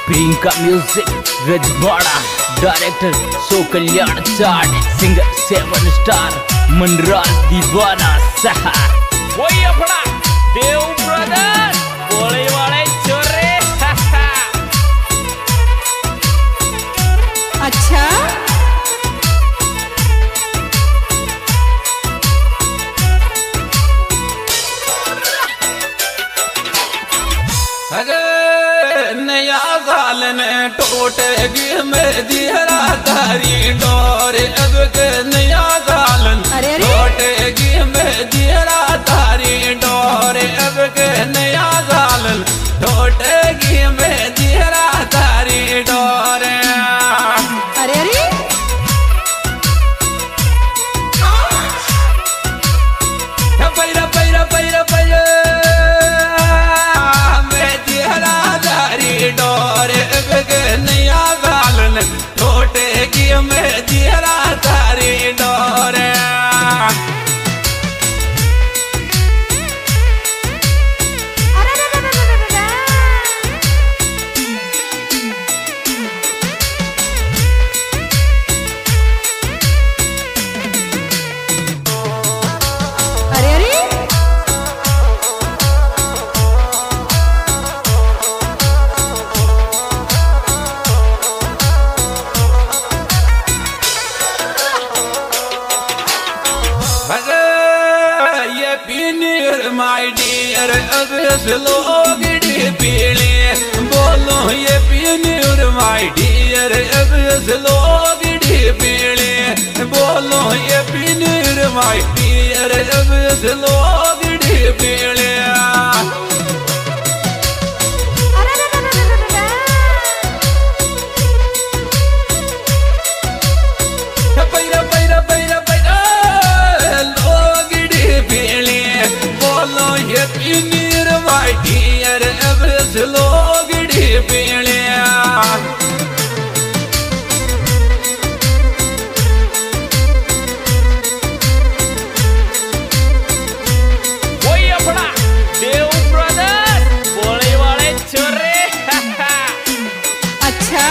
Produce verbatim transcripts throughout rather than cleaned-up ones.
Priyanka music Rajwada, director सो कल्याण चाट, singer seven star Manraj Deewana सहा। वही अपना देव ब्रदर बोले वाले चोरे। अच्छा अरे नया साल में टूटेगी मेरी तारी डोर, अब के नया साल टूटेगी मेरी तारी डोर, अब के नया साल टूटेगी मेरी तारी डोर। अरे अरे पैरा पैरा पैरा पैरा डोर, नया गालन टूटेगी में जीरा तारी डोर। अरे अरे ये पीनीर माय डियर अब लोग पीले बोलो, ये पीनीर माय डियर अब लोग पीले बोलो, ये पीनीर माय डियर अब लोग पीले। पैरा पैरा पैरा पैरा लोग पीले बोलो, ये पीनीर माय डियर अब लोग पीले। वही अपना देव ब्रदर बोले वाले चोरे। अच्छा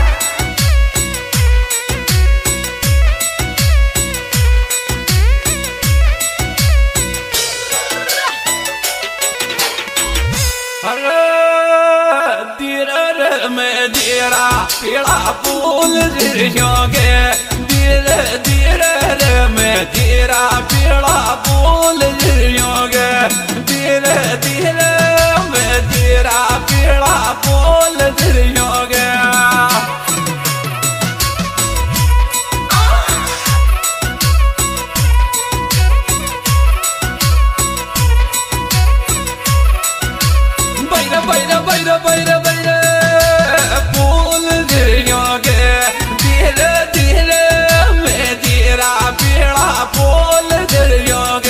में धीरा पीड़ा फूल गिरोगे, धीरे धीरे में धीरा पीड़ा फूल गिरोगे, धीरे धीरे में धीरा पीड़ा फूल गिरोगे। बैरा बैरा बैरा बैरा बैरा धीरे धीरे में धीरा पीड़ा फूल गिरोगे।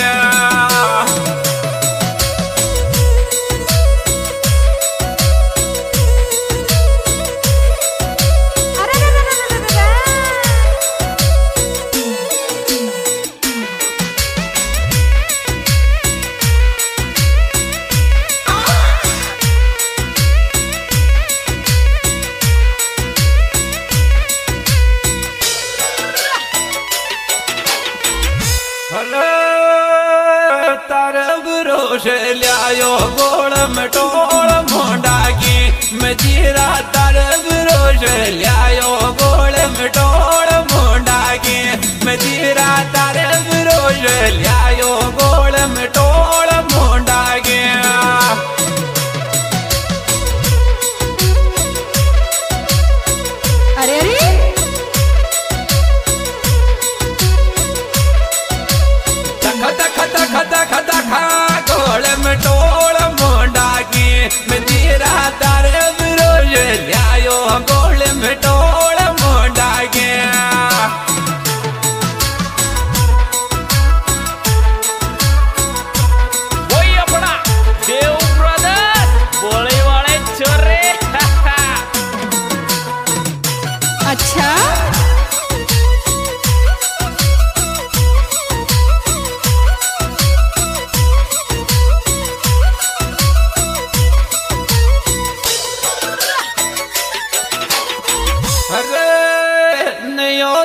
से लियायो गोड़ में टोड़ मोंडा की, मैं जीरा तार रोज लियायो गोड़ में टोड़ मोंडा की, मैं जीरा तार रोज लियायो गोड़ में टोड़ मोंडा की। अरे अरे खता खता खता खता खा गोड़ में टोड़ मोंडा की, मैं जीरा तार रोज लियायो गोड़ में टोड़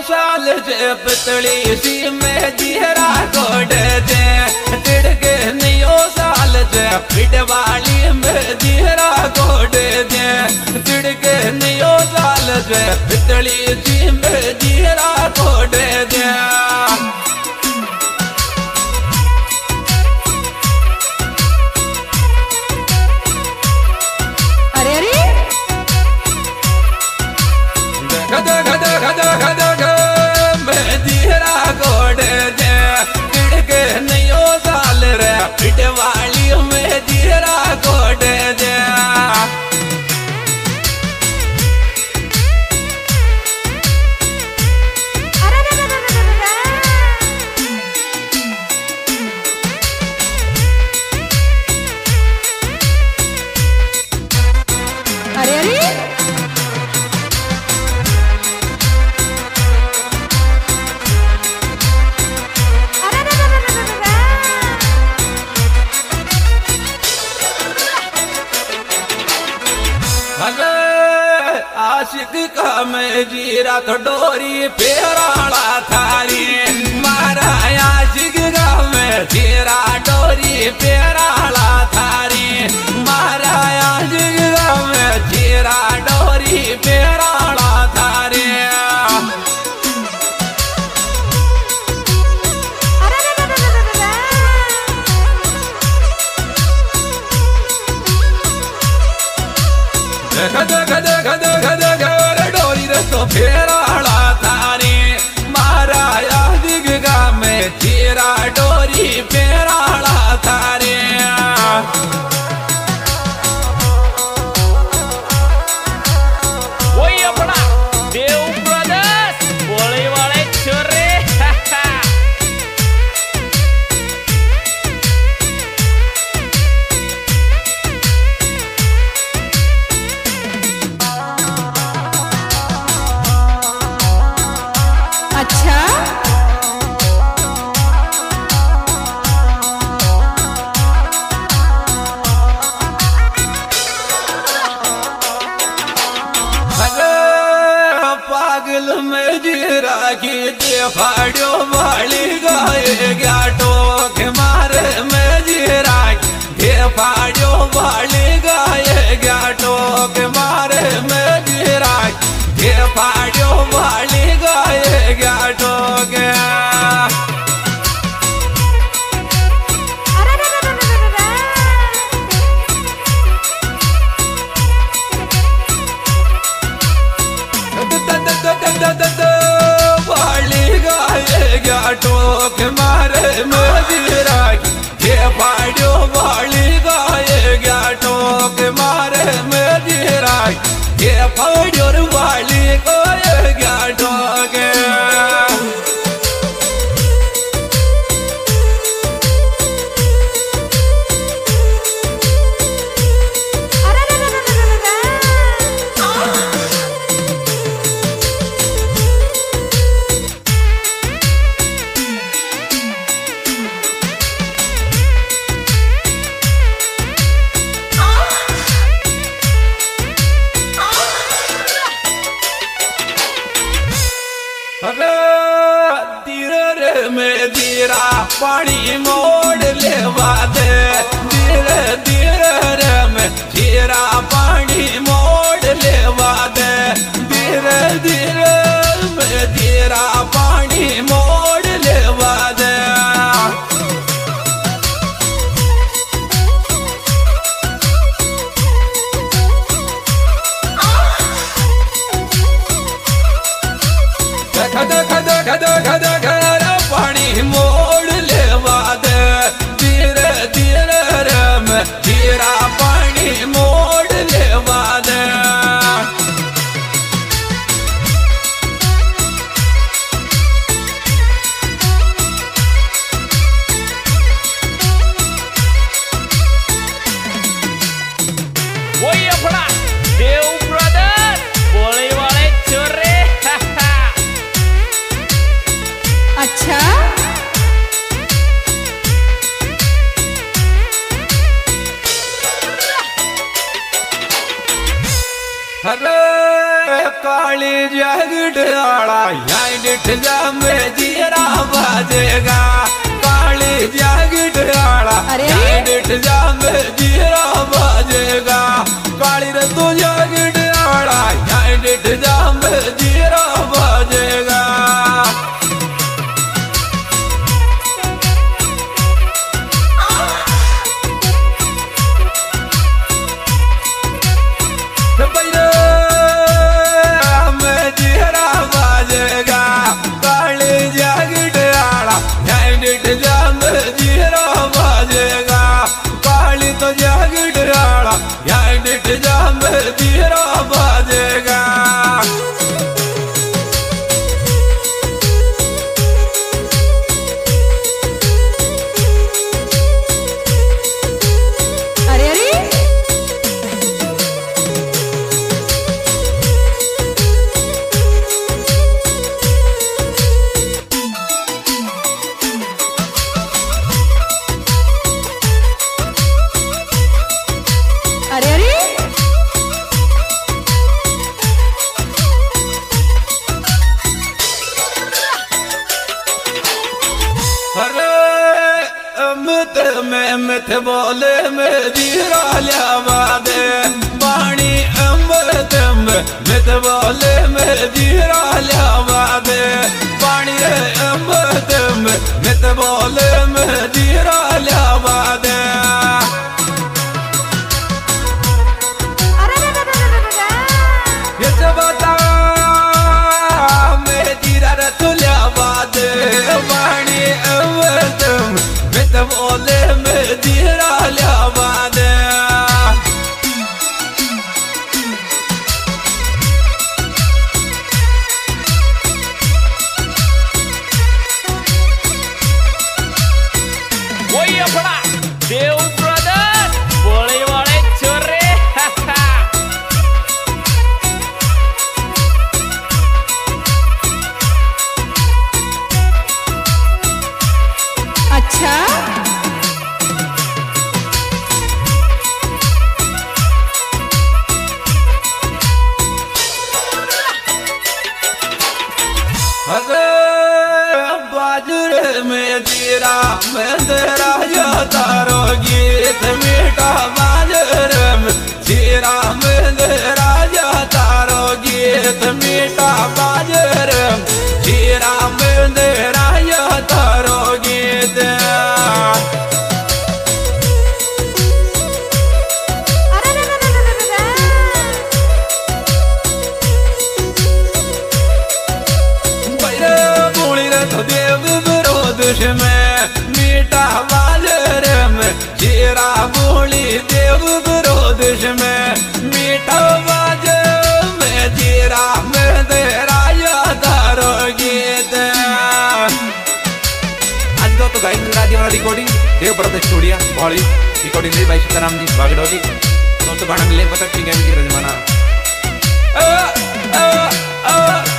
साल जे पतली सी में जीरा गोड़ दे तिड़के नियो साल जे पिटवाली में जीरा गोड़ दे तिड़के नियो साल जे पतली सी में जीरा गोड़ दे अरे अरे गदा गदा गदा गदा मैं जीरा गोड़ दे तिड़के नियो साल रे पिटवाली में जीरा गोड़ दे अरे अरे आशिक का मैं जीरा तो डोरी पेराला थारी मारा आशिक का मैं जीरा डोरी पेराला थारी मारा आशिक का मैं जीरा डोरी पेराला थारी गद गद गद गद गद डोरी रस्तो फेराला थारी मारा यादिग गा में जीरा डोरी फेराला थारी वही अपना देव ब्रदर्स बोले वाले छोरे अच्छा पागल में जीरा की दे फाड़ो वाली गाए गया टोक मारे में जीरा दे फाड़ो वाली गाए गया टोक मारे में जीरा दे फाड़ो वाली गाए गया टोक वाली गाए गया टोक मारे मजीरा ये फाड़ो वाली गाए गया टोक मारे मजीरा ये फाड़ो वाली गाए गया टोक धीरे में धीरा पानी मोड़ लेवा दे धीरे धीरे में धीरा पानी मोड़ लेवा दे धीरे धीरे में धीरा पानी मोड़ लेवा दे खद खद खद खद खद पानी मोड़ लेवा दे धीरे धीरे में धीरा पानी मोड़ लेवा दे वही अपना देव ब्रदर्स बोले वाले छोरे अच्छा अरे काली जगट आला यहाँ डिठ जा में जीरा बाजेगा काली जगट आला यहाँ डिठ जा में जीरा बाजेगा काली रे तू जगट आला यहाँ डिठ जा में जीरा बाजेगा तीरा बाजेगा अरे अरे अरे अरे मित में मित बोले में जीरा लियावा दे पानी अमृत में मित बोले में जीरा लियावा दे पानी रे अमृत में मित बोले में जीरा लियावा दे ये बता मैं जीरा रे तू लियावा दे पानी अमृत मित बोले में जीरा लियावा दे वही अपना देव ब्रदर्स बोले वाले छोरे अच्छा अरे बाजरे में जीरा में तेरा तारो गीत मीठा बाजरे में जीरा में तेरा तारो गीत मीठा बाजरे में जीरा में तेरा तारो गीत देव विरोध में मीठा बाजरे में जीरा बोली देव विरोध में मीठा बाजे में जीरा में तेरा यादारो गीत आज तो गाइड राजी वाला रिकॉर्डिंग देव ब्रदर्स स्टूडियो बॉली रिकॉर्डिंग दी भाई सीताराम जी बागडोली तो तो गाना मिले पता ठीक है जी रजमाना